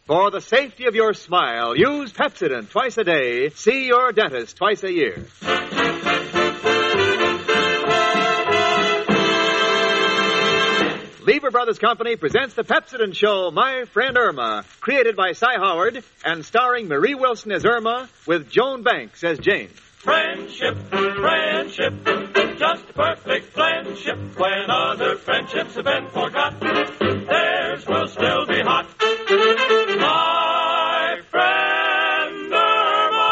For the safety of your smile, use Pepsodent twice a day. See your dentist twice a year. Lever Brothers Company presents the Pepsodent Show, My Friend Irma, created by Cy Howard and starring Marie Wilson as Irma with Joan Banks as Jane. Friendship, friendship, just a perfect friendship. When other friendships have been forgot, theirs will still be hot. My friend Irma.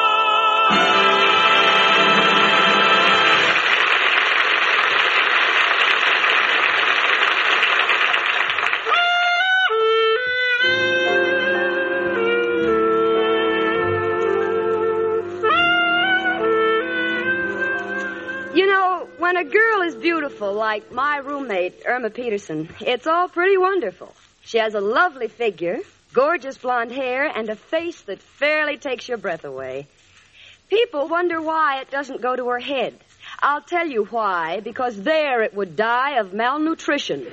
You know, when a girl is beautiful, like my roommate, Irma Peterson, it's all pretty wonderful. She has a lovely figure, gorgeous blonde hair, and a face that fairly takes your breath away. People wonder why it doesn't go to her head. I'll tell you why, because there it would die of malnutrition.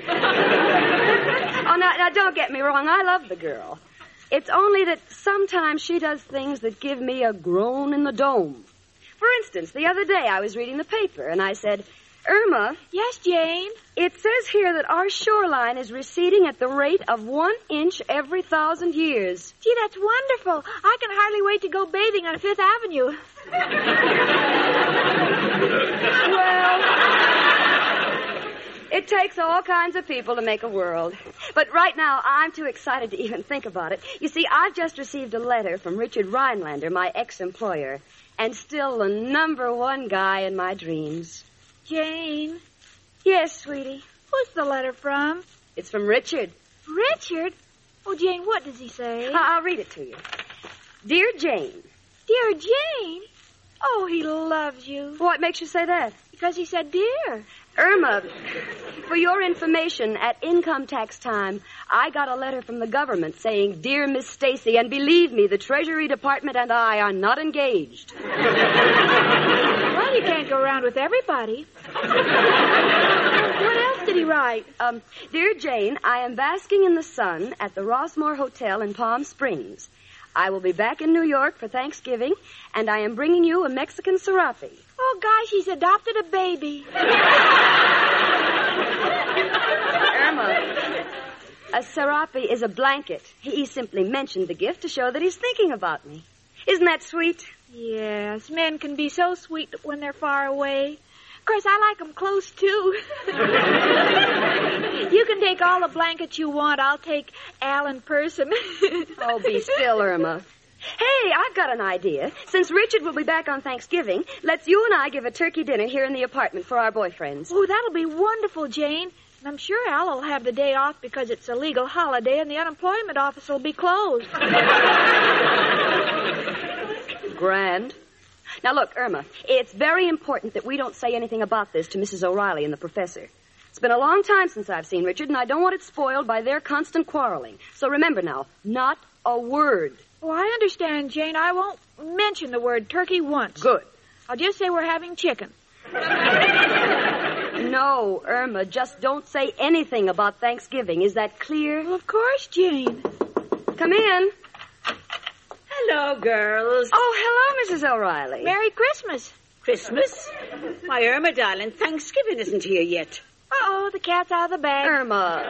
Now, don't get me wrong, I love the girl. It's only that sometimes she does things that give me a groan in the dome. For instance, the other day I was reading the paper, and I said, Irma. Yes, Jane? It says here that our shoreline is receding at the rate of 1 inch every 1,000 years. Gee, that's wonderful. I can hardly wait to go bathing on Fifth Avenue. Well, it takes all kinds of people to make a world. But right now, I'm too excited to even think about it. You see, I've just received a letter from Richard Rhinelander, my ex-employer, and still the #1 guy in my dreams. Jane? Yes, sweetie. Who's the letter from? It's from Richard. Richard? Oh, Jane, what does he say? I'll read it to you. Dear Jane. Dear Jane? Oh, he loves you. What makes you say that? Because he said dear. Irma, for your information, at income tax time, I got a letter from the government saying, Dear Miss Stacy, and believe me, the Treasury Department and I are not engaged. Well, you can't go around with everybody. What else did he write? Dear Jane, I am basking in the sun at the Rossmore Hotel in Palm Springs. I will be back in New York for Thanksgiving, and I am bringing you a Mexican serape. Oh, gosh, he's adopted a baby. Irma, a serape is a blanket. He simply mentioned the gift to show that he's thinking about me. Isn't that sweet? Yes, men can be so sweet when they're far away. Of course, I like them close, too. You can take all the blankets you want. I'll take Al in person. Oh, be still, Irma. Hey, I've got an idea. Since Richard will be back on Thanksgiving, let's you and I give a turkey dinner here in the apartment for our boyfriends. Oh, that'll be wonderful, Jane. And I'm sure Al will have the day off because it's a legal holiday and the unemployment office will be closed. Grand. Now, look, Irma, it's very important that we don't say anything about this to Mrs. O'Reilly and the professor. It's been a long time since I've seen Richard, and I don't want it spoiled by their constant quarreling. So remember now, not a word. Oh, I understand, Jane. I won't mention the word turkey once. Good. I'll just say we're having chicken. No, Irma, just don't say anything about Thanksgiving. Is that clear? Well, of course, Jane. Come in. Hello, girls. Oh, hello, Mrs. O'Reilly. Merry Christmas. Christmas? Why, Irma, darling, Thanksgiving isn't here yet. Uh-oh, the cat's out of the bag. Irma.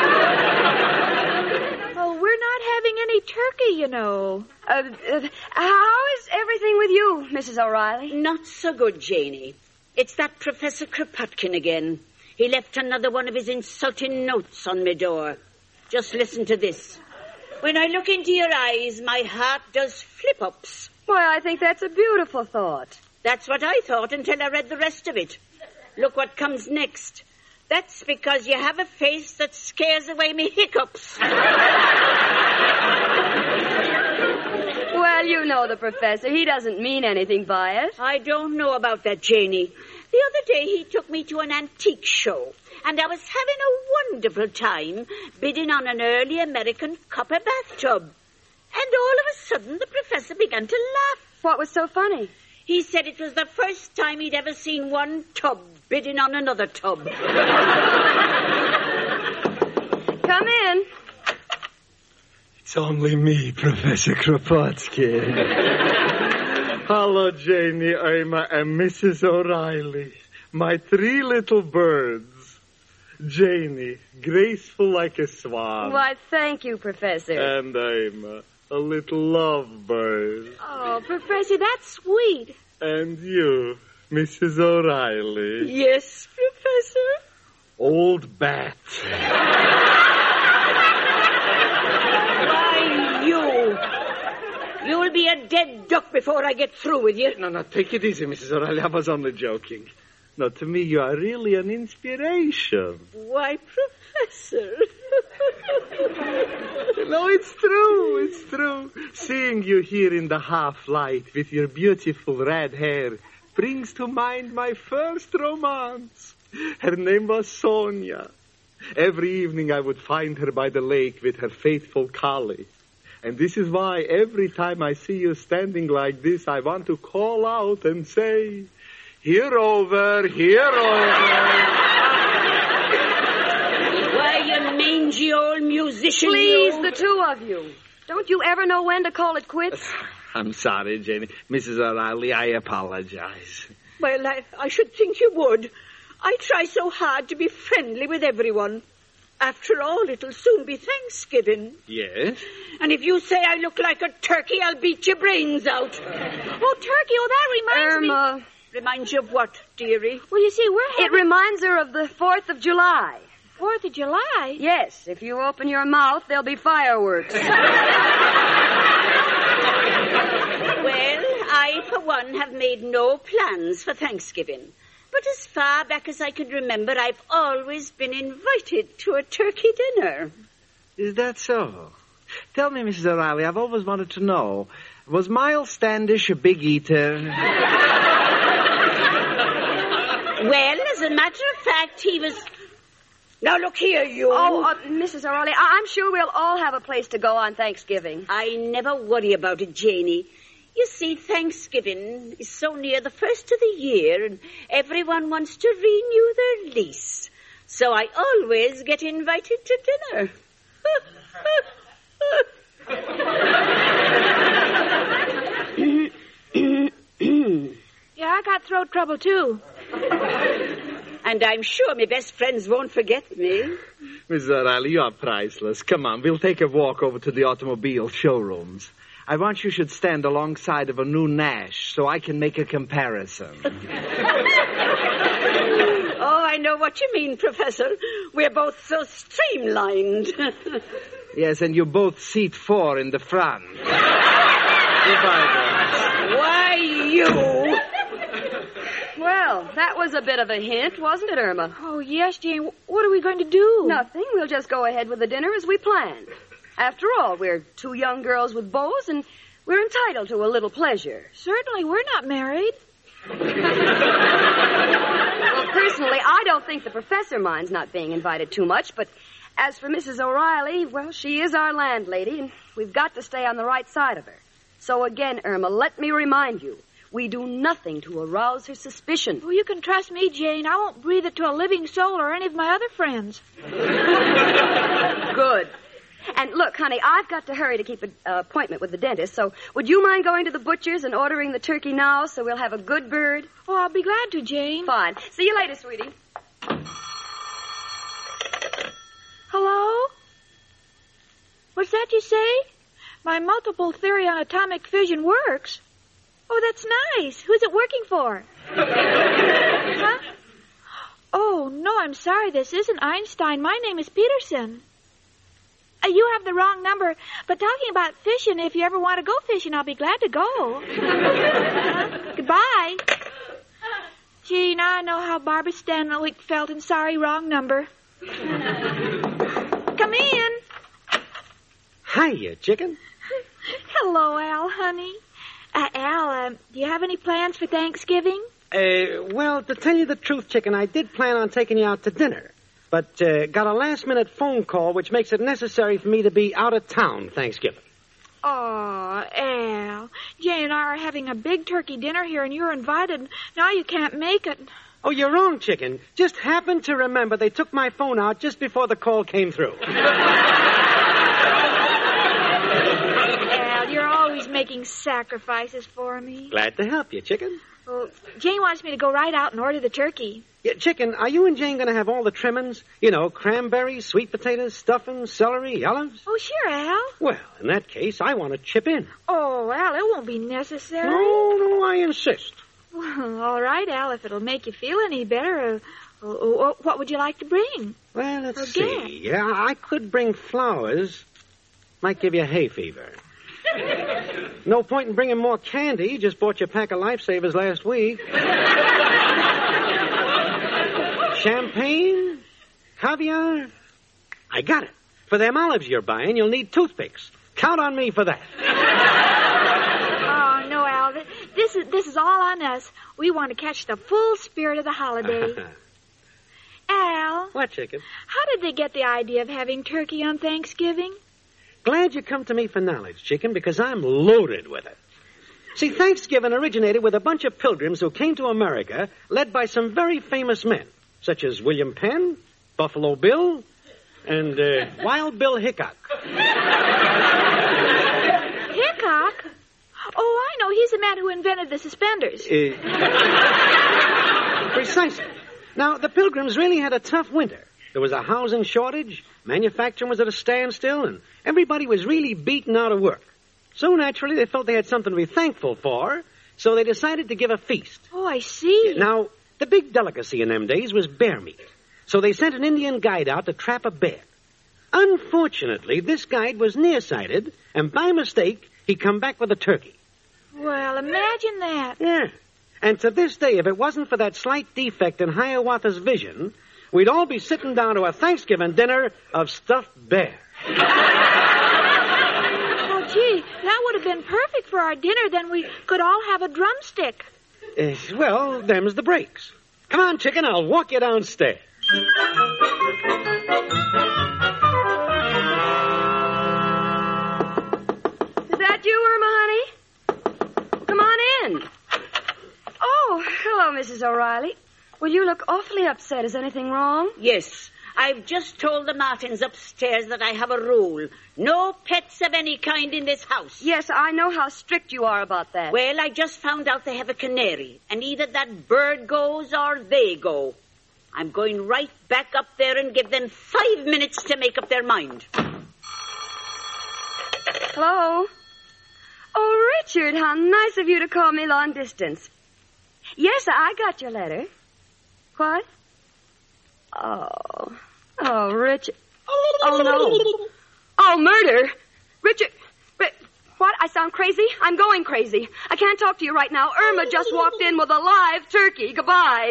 Oh, we're not having any turkey, you know. How is everything with you, Mrs. O'Reilly? Not so good, Janie. It's that Professor Kropotkin again. He left another one of his insulting notes on my door. Just listen to this. When I look into your eyes, my heart does flip-ups. Why, I think that's a beautiful thought. That's what I thought until I read the rest of it. Look what comes next. That's because you have a face that scares away me hiccups. Well, you know the professor. He doesn't mean anything by it. I don't know about that, Janie. The other day he took me to an antique show, and I was having a wonderful time bidding on an early American copper bathtub. And all of a sudden the professor began to laugh. What was so funny? He said it was the first time he'd ever seen one tub bidding on another tub. Come in. It's only me, Professor Kropotkin. Hello, Janie, Irma, and Mrs. O'Reilly. My 3 little birds. Janie, graceful like a swan. Why, thank you, Professor. And Irma, a little lovebird. Oh, Professor, that's sweet. And you, Mrs. O'Reilly. Yes, Professor? Old bat. You will be a dead duck before I get through with you. No, take it easy, Mrs. O'Reilly. I was only joking. No, to me, you are really an inspiration. Why, Professor? No, it's true. It's true. Seeing you here in the half-light with your beautiful red hair brings to mind my first romance. Her name was Sonia. Every evening I would find her by the lake with her faithful collie. And this is why every time I see you standing like this, I want to call out and say, "Here over, here over." Why, you mangy old musician, Please, you. the 2 of you. Don't you ever know when to call it quits? I'm sorry, Janie. Mrs. O'Reilly, I apologize. Well, I should think you would. I try so hard to be friendly with everyone. After all, it'll soon be Thanksgiving. Yes? And if you say I look like a turkey, I'll beat your brains out. Oh, turkey, that reminds me. Irma. Reminds you of what, dearie? Well, you see, we're It having... reminds her of the 4th of July. 4th of July? Yes, if you open your mouth, there'll be fireworks. Well, I, for one, have made no plans for Thanksgiving. But as far back as I can remember, I've always been invited to a turkey dinner. Is that so? Tell me, Mrs. O'Reilly, I've always wanted to know, was Miles Standish a big eater? Well, as a matter of fact, he was... Now, look here, you. Mrs. O'Reilly, I'm sure we'll all have a place to go on Thanksgiving. I never worry about it, Janie. You see, Thanksgiving is so near the first of the year, and everyone wants to renew their lease. So I always get invited to dinner. Yeah, I got throat trouble, too. And I'm sure my best friends won't forget me. Mrs. O'Reilly, you are priceless. Come on, we'll take a walk over to the automobile showrooms. I want you should stand alongside of a new Nash so I can make a comparison. Oh, I know what you mean, Professor. We're both so streamlined. Yes, and you both seat 4 in the front. Goodbye, Why, you... Well, that was a bit of a hint, wasn't it, Irma? Oh, yes, Jane. What are we going to do? Nothing. We'll just go ahead with the dinner as we planned. After all, we're 2 young girls with beaux, and we're entitled to a little pleasure. Certainly, we're not married. Well, personally, I don't think the professor minds not being invited too much, but as for Mrs. O'Reilly, well, she is our landlady, and we've got to stay on the right side of her. So again, Irma, let me remind you, we do nothing to arouse her suspicion. Well, you can trust me, Jane. I won't breathe it to a living soul or any of my other friends. Good. And look, honey, I've got to hurry to keep an appointment with the dentist, so would you mind going to the butcher's and ordering the turkey now so we'll have a good bird? Oh, I'll be glad to, Jane. Fine. See you later, sweetie. Hello? What's that you say? My multiple theory on atomic fission works. Oh, that's nice. Who's it working for? Huh? Oh, no, I'm sorry. This isn't Einstein. My name is Peterson. You have the wrong number. But talking about fishing, if you ever want to go fishing, I'll be glad to go. Goodbye. Gee, now I know how Barbara Stanwyck felt, and sorry, wrong number. Come in. Hiya, chicken. Hello, Al, honey. Al, do you have any plans for Thanksgiving? Well, to tell you the truth, chicken, I did plan on taking you out to dinner. But got a last-minute phone call which makes it necessary for me to be out of town Thanksgiving. Oh, Al. Jane and I are having a big turkey dinner here, and you're invited. Now you can't make it. Oh, you're wrong, chicken. Just happened to remember they took my phone out just before the call came through. making sacrifices for me. Glad to help you, Chicken. Well, Jane wants me to go right out and order the turkey. Yeah, Chicken, are you and Jane going to have all the trimmings? You know, cranberries, sweet potatoes, stuffing, celery, olives? Oh, sure, Al. Well, in that case, I want to chip in. Oh, Al, it won't be necessary. No, I insist. Well, all right, Al, if it'll make you feel any better. What would you like to bring? Well, let's Get. see. Yeah, I could bring flowers. Might give you hay fever. No point in bringing more candy. You just bought your pack of Lifesavers last week. Champagne? Caviar? I got it. For them olives you're buying, you'll need toothpicks. Count on me for that. Oh, no, Al. This is all on us. We want to catch the full spirit of the holiday. Al. What, Chicken? How did they get the idea of having turkey on Thanksgiving? Glad you come to me for knowledge, Chicken, because I'm loaded with it. See, Thanksgiving originated with a bunch of pilgrims who came to America, led by some very famous men, such as William Penn, Buffalo Bill, and Wild Bill Hickok. Hickok? Oh, I know. He's the man who invented the suspenders. Precisely. Now, the Pilgrims really had a tough winter. There was a housing shortage, manufacturing was at a standstill, and everybody was really beaten out of work. So naturally, they felt they had something to be thankful for, so they decided to give a feast. Oh, I see. Now, the big delicacy in them days was bear meat. So they sent an Indian guide out to trap a bear. Unfortunately, this guide was nearsighted, and by mistake, he come back with a turkey. Well, imagine that. Yeah. And to this day, if it wasn't for that slight defect in Hiawatha's vision, we'd all be sitting down to a Thanksgiving dinner of stuffed bear. Oh, gee, that would have been perfect for our dinner. Then we could all have a drumstick. Well, them's the breaks. Come on, Chicken, I'll walk you downstairs. Is that you, Irma, honey? Come on in. Oh, hello, Mrs. O'Reilly. Well, you look awfully upset. Is anything wrong? Yes. I've just told the Martins upstairs that I have a rule. No pets of any kind in this house. Yes, I know how strict you are about that. Well, I just found out they have a canary, and either that bird goes or they go. I'm going right back up there and give them 5 minutes to make up their mind. Hello? Oh, Richard, how nice of you to call me long distance. Yes, I got your letter. What? Oh, Richard. Oh, no. Oh, murder. Richard. What? I sound crazy? I'm going crazy. I can't talk to you right now. Irma just walked in with a live turkey. Goodbye.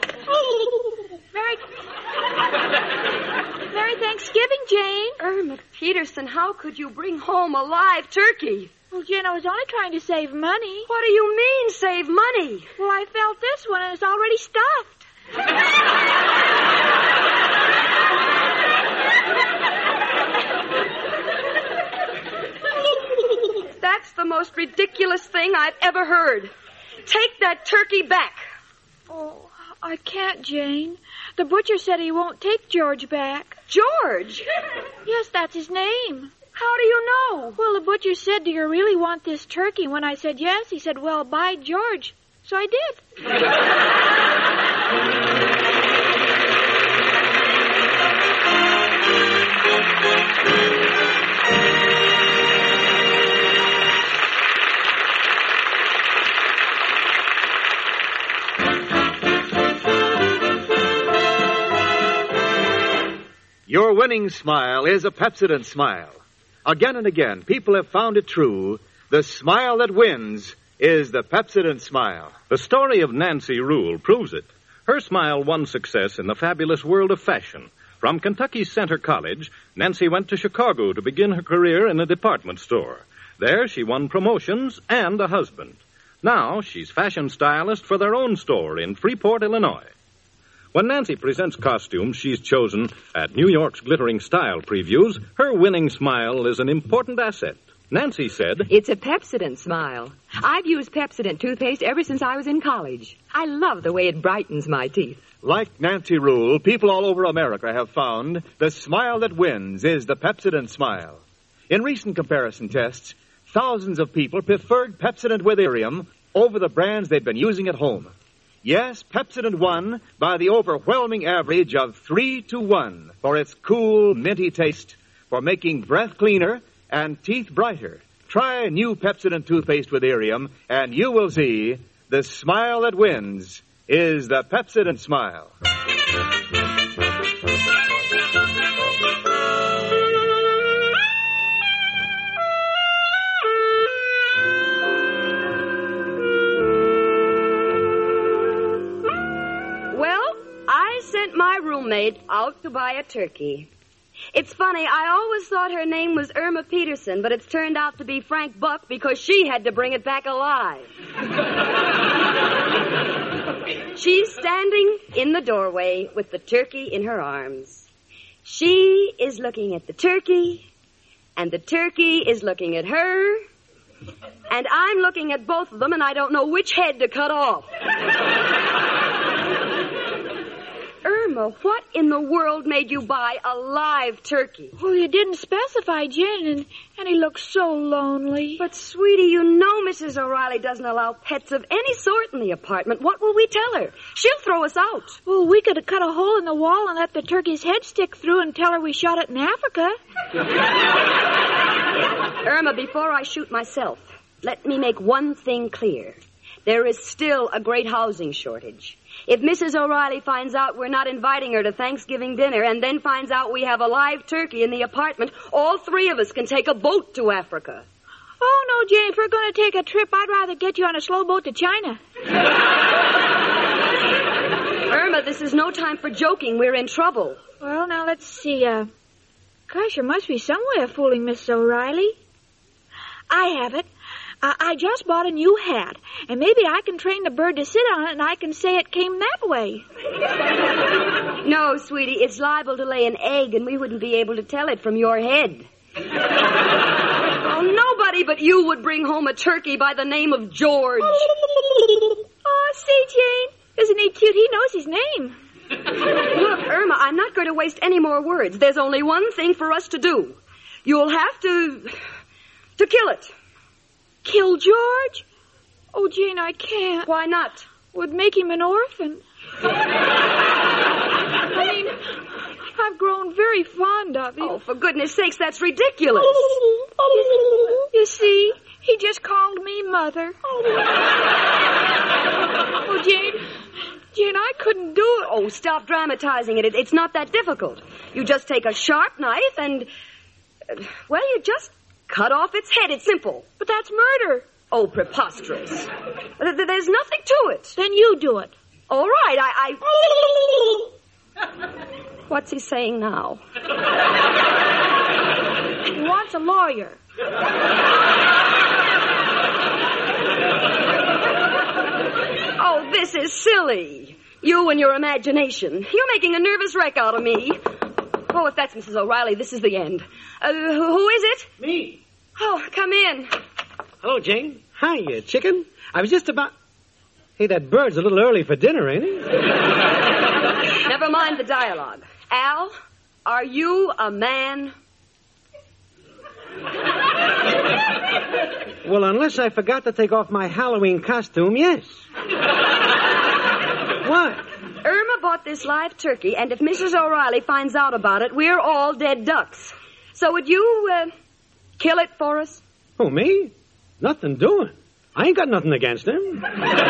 Merry Thanksgiving, Jane. Irma Peterson, how could you bring home a live turkey? Well, Jane, I was only trying to save money. What do you mean, save money? Well, I felt this one, and it's already stuffed. That's the most ridiculous thing I've ever heard. Take that turkey back. Oh, I can't, Jane. The butcher said he won't take George back. George? Yes, that's his name. How do you know? Well, the butcher said, do you really want this turkey? When I said yes, he said, well, by George. So I did. Your winning smile is a Pepsodent smile. Again and again, people have found it true. The smile that wins is the Pepsodent smile. The story of Nancy Rule proves it. Her smile won success in the fabulous world of fashion. From Kentucky's Center College, Nancy went to Chicago to begin her career in a department store. There she won promotions and a husband. Now she's fashion stylist for their own store in Freeport, Illinois. When Nancy presents costumes she's chosen at New York's glittering style previews, her winning smile is an important asset. Nancy said, It's a Pepsodent smile. I've used Pepsodent toothpaste ever since I was in college. I love the way it brightens my teeth. Like Nancy Rule, people all over America have found the smile that wins is the Pepsodent smile. In recent comparison tests, thousands of people preferred Pepsodent with Irium over the brands they'd been using at home. Yes, Pepsodent won by the overwhelming average of 3-1 for its cool, minty taste, for making breath cleaner and teeth brighter. Try new Pepsodent toothpaste with Irium, and you will see the smile that wins is the Pepsodent smile. My roommate out to buy a turkey. It's funny, I always thought her name was Irma Peterson, but it's turned out to be Frank Buck because she had to bring it back alive. She's standing in the doorway with the turkey in her arms. She is looking at the turkey, and the turkey is looking at her, and I'm looking at both of them, and I don't know which head to cut off. Irma, what in the world made you buy a live turkey? Well, you didn't specify, Jen, and he looks so lonely. But, sweetie, you know Mrs. O'Reilly doesn't allow pets of any sort in the apartment. What will we tell her? She'll throw us out. Well, we could have cut a hole in the wall and let the turkey's head stick through and tell her we shot it in Africa. Irma, before I shoot myself, let me make one thing clear. There is still a great housing shortage. If Mrs. O'Reilly finds out we're not inviting her to Thanksgiving dinner and then finds out we have a live turkey in the apartment, all three of us can take a boat to Africa. Oh, no, Jane, if we're going to take a trip, I'd rather get you on a slow boat to China. Irma, this is no time for joking. We're in trouble. Well, now, let's see. Gosh, there must be some way of fooling Mrs. O'Reilly. I have it. I just bought a new hat, and maybe I can train the bird to sit on it, and I can say it came that way. No, sweetie, it's liable to lay an egg, and we wouldn't be able to tell it from your head. Oh, nobody but you would bring home a turkey by the name of George. Oh, see, Jane, isn't he cute? He knows his name. Look, Irma, I'm not going to waste any more words. There's only one thing for us to do. You'll have to kill it. Kill George? Oh, Jane, I can't. Why not? Would make him an orphan. I mean, I've grown very fond of him. Oh, for goodness sakes, that's ridiculous. You see, he just called me Mother. Oh, Jane, I couldn't do it. Oh, stop dramatizing it. It's not that difficult. You just take a sharp knife and, well, you just cut off its head. It's simple. But that's murder. Oh, preposterous. There's nothing to it. Then you do it. All right, I... What's he saying now? He wants a lawyer. Oh, this is silly. You and your imagination. You're making a nervous wreck out of me. Oh, if that's Mrs. O'Reilly, this is the end. Who is it? Me. Oh, come in. Hello, Jane. Hi, chicken. I was just about... Hey, that bird's a little early for dinner, ain't he? Never mind the dialogue. Al, are you a man? Well, unless I forgot to take off my Halloween costume, yes. What? Irma bought this live turkey, and if Mrs. O'Reilly finds out about it, we're all dead ducks. So would you, kill it for us? Oh, me? Nothing doing. I ain't got nothing against him.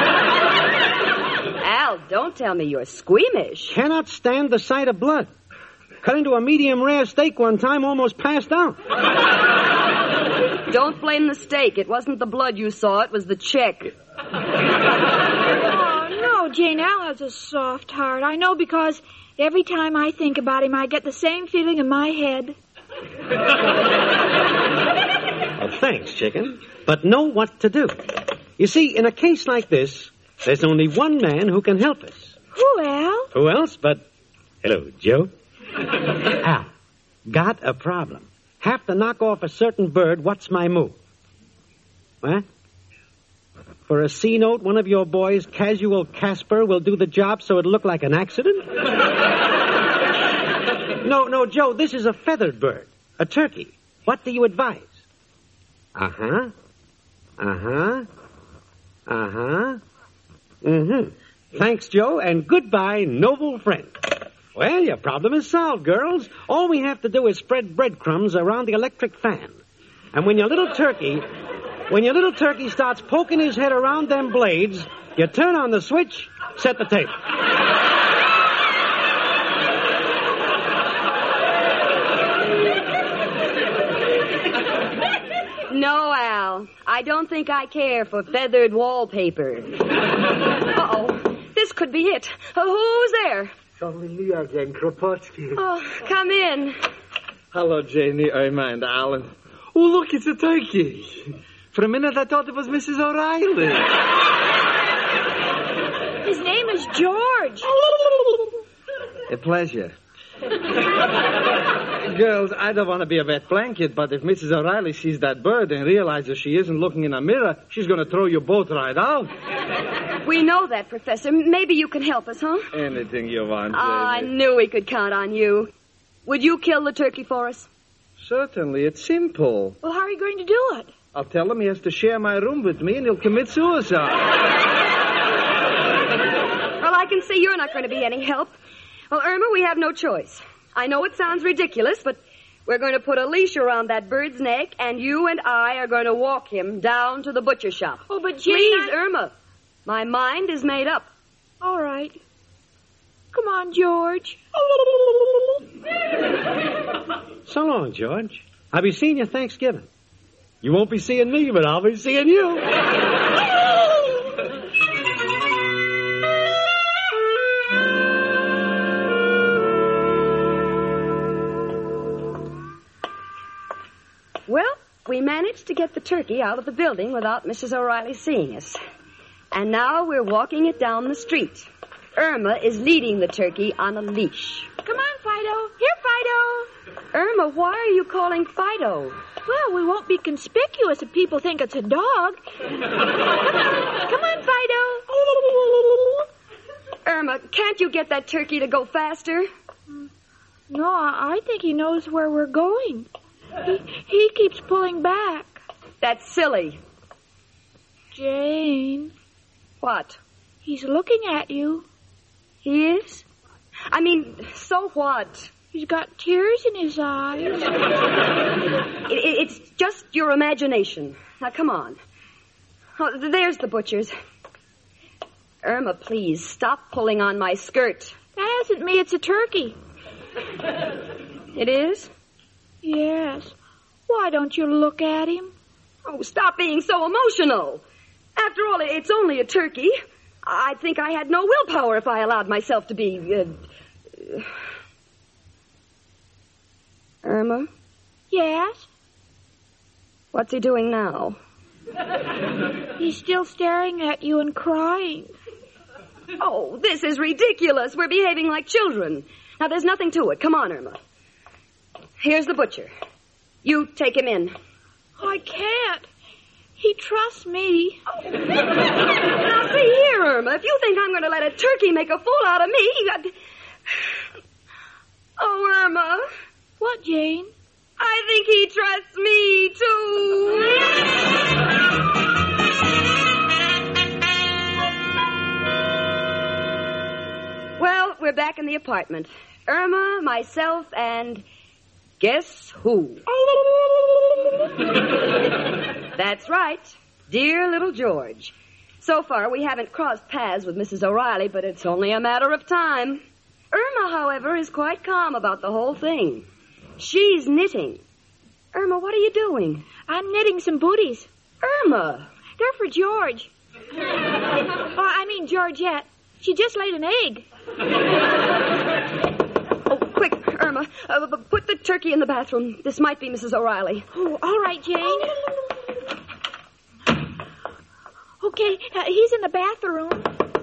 Al, don't tell me you're squeamish. Cannot stand the sight of blood. Cut into a medium rare steak one time, almost passed out. Don't blame the steak. It wasn't the blood you saw, it was the check. Oh, no, Jane, Al has a soft heart. I know because every time I think about him, I get the same feeling in my head. Well, thanks, chicken. But know what to do. You see, in a case like this, there's only one man who can help us. Who, Al? Who else but... Hello, Joe. Al, got a problem. Have to knock off a certain bird. What's my move? What? For a C note, one of your boys, Casual Casper, will do the job so it'll look like an accident? No, Joe, this is a feathered bird. A turkey. What do you advise? Uh-huh. Uh-huh. Uh-huh. Mm-hmm. Thanks, Joe, and goodbye, noble friend. Well, your problem is solved, girls. All we have to do is spread breadcrumbs around the electric fan. And when your little turkey starts poking his head around them blades, you turn on the switch, set the table. No, Al. I don't think I care for feathered wallpaper. Uh-oh. This could be it. Who's there? It's only me again, Kropotkin. Oh, come in. Hello, Janie, Irma, and Alan. Oh, look, it's a turkey. For a minute, I thought it was Mrs. O'Reilly. His name is George. A pleasure. Girls, I don't want to be a wet blanket, but if Mrs. O'Reilly sees that bird and realizes she isn't looking in a mirror, she's going to throw you both right out. We know that, Professor. Maybe you can help us, huh? Anything you want, Janie. I knew we could count on you. Would you kill the turkey for us? Certainly, it's simple. Well, how are you going to do it? I'll tell him he has to share my room with me and he'll commit suicide. Well, I can see you're not going to be any help. Well, Irma, we have no choice. I know it sounds ridiculous, but we're going to put a leash around that bird's neck, and you and I are going to walk him down to the butcher shop. Oh, but Jane, Please, Irma. My mind is made up. All right. Come on, George. So long, George. I'll be seeing you Thanksgiving. You won't be seeing me, but I'll be seeing you. Well, we managed to get the turkey out of the building without Mrs. O'Reilly seeing us. And now we're walking it down the street. Irma is leading the turkey on a leash. Come on, Fido. Here, Fido. Irma, why are you calling Fido? Well, we won't be conspicuous if people think it's a dog. Come on, Fido. Irma, can't you get that turkey to go faster? No, I think he knows where we're going. He keeps pulling back. That's silly. Jane. What? He's looking at you. He is? I mean, so what? He's got tears in his eyes. It's just your imagination. Now, come on. Oh, there's the butcher's. Irma, please, stop pulling on my skirt. That isn't me, it's a turkey. It is? Yes. Why don't you look at him? Oh, stop being so emotional. After all, it's only a turkey. I think I had no willpower if I allowed myself to be... Irma? Yes? What's he doing now? He's still staring at you and crying. Oh, this is ridiculous. We're behaving like children. Now, there's nothing to it. Come on, Irma. Here's the butcher. You take him in. I can't. He trusts me. Now, see here, Irma. If you think I'm going to let a turkey make a fool out of me... Oh, Irma. What, Jane? I think he trusts me, too. Well, we're back in the apartment. Irma, myself, and... guess who? That's right. Dear little George. So far, we haven't crossed paths with Mrs. O'Reilly, but it's only a matter of time. Irma, however, is quite calm about the whole thing. She's knitting. Irma, what are you doing? I'm knitting some booties. Irma! They're for George. I mean Georgette. She just laid an egg. Oh, quick, Irma. Put the turkey in the bathroom. This might be Mrs. O'Reilly. Oh, all right, Jane. Okay, he's in the bathroom.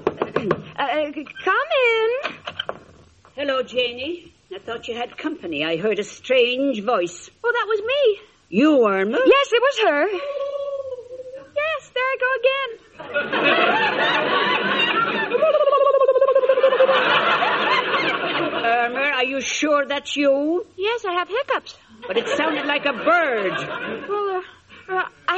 Come in. Hello, Janie. I thought you had company. I heard a strange voice. Oh, that was me. You, Irma? Yes, it was her. Yes, there I go again. Irma, are you sure that's you? Yes, I have hiccups. But it sounded like a bird. Well, I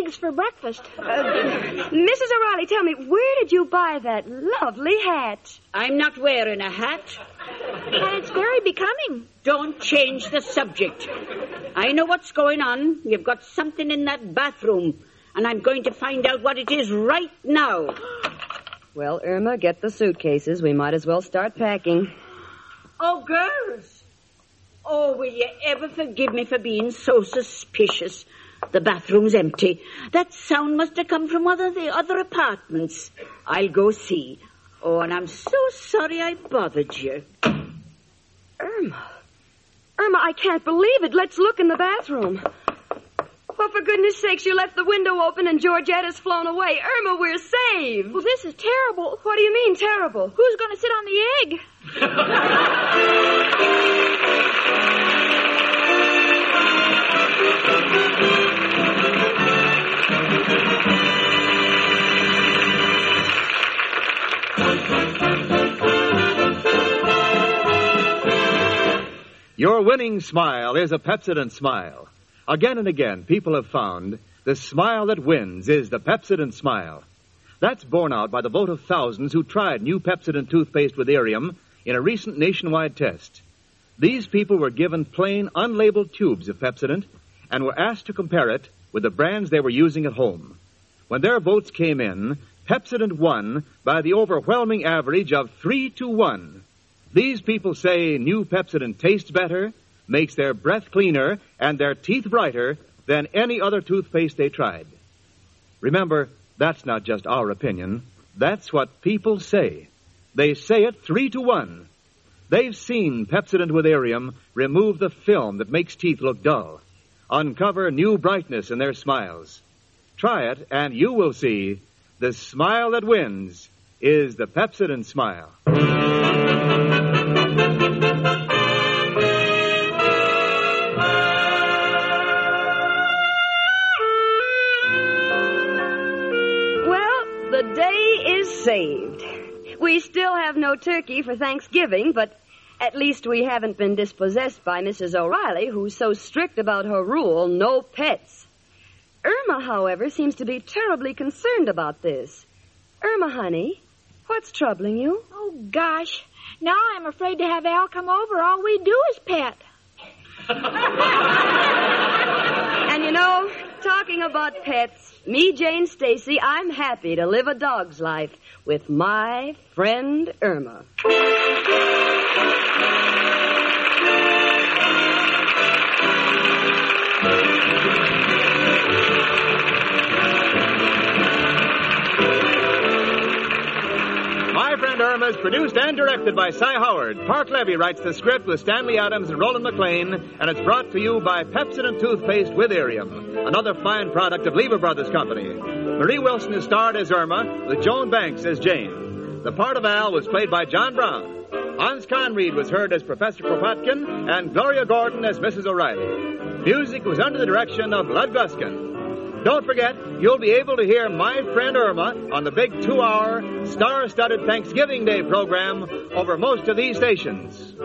eggs for breakfast. Mrs. O'Reilly, tell me, where did you buy that lovely hat? I'm not wearing a hat. And it's very becoming. Don't change the subject. I know what's going on. You've got something in that bathroom, and I'm going to find out what it is right now. Well, Irma, get the suitcases. We might as well start packing. Oh, girls. Oh, will you ever forgive me for being so suspicious? The bathroom's empty. That sound must have come from one of the other apartments. I'll go see. Oh, and I'm so sorry I bothered you. Irma, I can't believe it. Let's look in the bathroom. Well, for goodness sakes, you left the window open and Georgette has flown away. Irma, we're saved. Well, this is terrible. What do you mean, terrible? Who's going to sit on the egg? Your winning smile is a Pepsodent smile. Again and again, people have found the smile that wins is the Pepsodent smile. That's borne out by the vote of thousands who tried new Pepsodent toothpaste with Arium in a recent nationwide test. These people were given plain, unlabeled tubes of Pepsodent and were asked to compare it with the brands they were using at home. When their votes came in, Pepsodent won by the overwhelming average of 3-1. These people say new Pepsodent tastes better, makes their breath cleaner, and their teeth brighter than any other toothpaste they tried. Remember, that's not just our opinion. That's what people say. They say it 3-1. They've seen Pepsodent with Arium remove the film that makes teeth look dull, uncover new brightness in their smiles. Try it, and you will see the smile that wins is the Pepsodent smile. The day is saved. We still have no turkey for Thanksgiving, but at least we haven't been dispossessed by Mrs. O'Reilly, who's so strict about her rule, no pets. Irma, however, seems to be terribly concerned about this. Irma, honey, what's troubling you? Oh, gosh. Now I'm afraid to have Al come over. All we do is pet. And you know, talking about pets, me, Jane Stacy, I'm happy to live a dog's life with my friend Irma. My Friend Irma is produced and directed by Cy Howard. Park Levy writes the script with Stanley Adams and Roland McLean, and it's brought to you by Pepsodent Toothpaste with Arium, another fine product of Lever Brothers Company. Marie Wilson is starred as Irma, with Joan Banks as Jane. The part of Al was played by John Brown. Hans Conried was heard as Professor Kropotkin, and Gloria Gordon as Mrs. O'Reilly. Music was under the direction of Lud Gluskin. Don't forget, you'll be able to hear My Friend Irma on the big 2-hour, star-studded Thanksgiving Day program over most of these stations.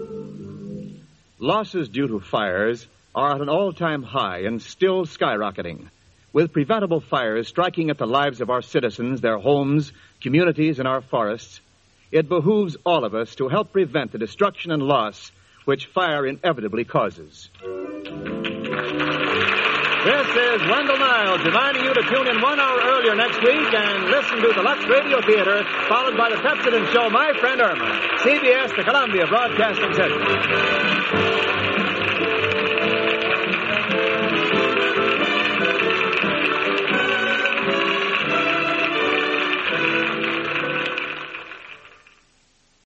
Losses due to fires are at an all-time high and still skyrocketing. With preventable fires striking at the lives of our citizens, their homes, communities, and our forests, it behooves all of us to help prevent the destruction and loss which fire inevitably causes. This is Wendell Niles reminding you to tune in 1 hour earlier next week and listen to the Lux Radio Theater, followed by the Pepsodent show, My Friend Irma. CBS, the Columbia Broadcasting System.